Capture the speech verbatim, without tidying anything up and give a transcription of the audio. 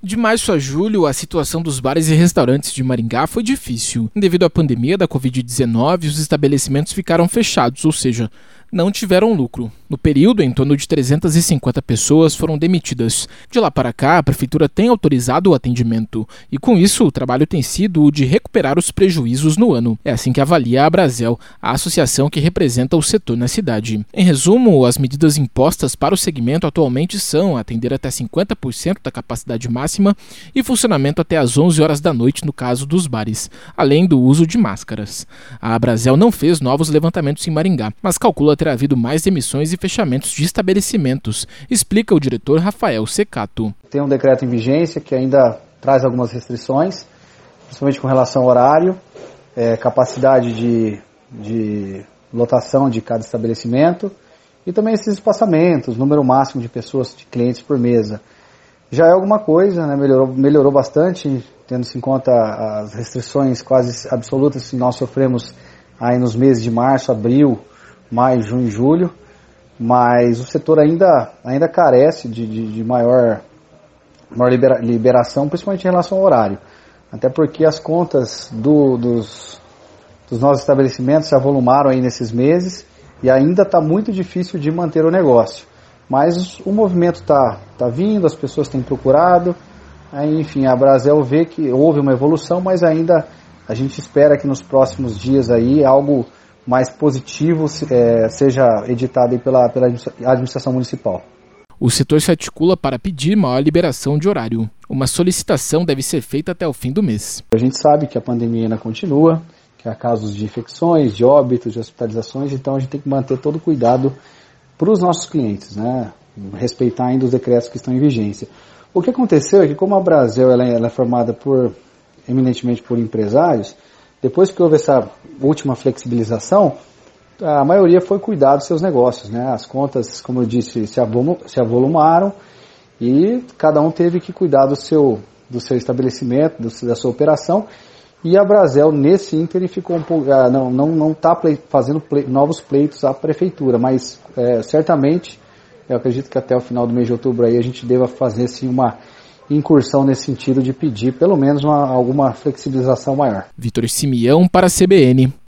De março a julho, a situação dos bares e restaurantes de Maringá foi difícil. Devido à pandemia da covid dezenove, os estabelecimentos ficaram fechados, ou seja, não tiveram lucro. No período, em torno de trezentas e cinquenta pessoas foram demitidas. De lá para cá, a prefeitura tem autorizado o atendimento. E com isso, o trabalho tem sido o de recuperar os prejuízos no ano. É assim que avalia a Abrazel, a associação que representa o setor na cidade. Em resumo, as medidas impostas para o segmento atualmente são atender até cinquenta por cento da capacidade máxima e funcionamento até às onze horas da noite no caso dos bares, além do uso de máscaras. A Abrazel não fez novos levantamentos em Maringá, mas calcula ter havido mais demissões e fechamentos de estabelecimentos, explica o diretor Rafael Secato. Tem um decreto em vigência que ainda traz algumas restrições, principalmente com relação ao horário, é, capacidade de, de lotação de cada estabelecimento e também esses espaçamentos, número máximo de pessoas, de clientes por mesa. Já é alguma coisa, né? melhorou, melhorou bastante, tendo-se em conta as restrições quase absolutas que nós sofremos aí nos meses de março, abril, maio, junho e julho, mas o setor ainda, ainda carece de, de, de maior, maior libera, liberação, principalmente em relação ao horário. Até porque as contas do, dos, dos nossos estabelecimentos se avolumaram aí nesses meses e ainda está muito difícil de manter o negócio. Mas o movimento está tá vindo, as pessoas têm procurado, aí, enfim, a Abrazel vê que houve uma evolução, mas ainda a gente espera que nos próximos dias aí algo mais positivo é, seja editado aí pela, pela administração municipal. O setor se articula para pedir maior liberação de horário. Uma solicitação deve ser feita até o fim do mês. A gente sabe que a pandemia ainda continua, que há casos de infecções, de óbitos, de hospitalizações, então a gente tem que manter todo o cuidado para os nossos clientes, né? Respeitar ainda os decretos que estão em vigência. O que aconteceu é que como a Abrazel ela é, ela é formada por, eminentemente por empresários, depois que houve essa última flexibilização, a maioria foi cuidar dos seus negócios, né? As contas, como eu disse, se, avolum, se avolumaram e cada um teve que cuidar do seu, do seu estabelecimento, do, da sua operação. E a Abrazel, nesse ínterim, ficou um pouco, não não não está fazendo play, novos pleitos à prefeitura, mas é, certamente, eu acredito que até o final do mês de outubro aí a gente deva fazer sim uma incursão nesse sentido de pedir pelo menos uma, alguma flexibilização maior. Vitor Simeão para a C B N.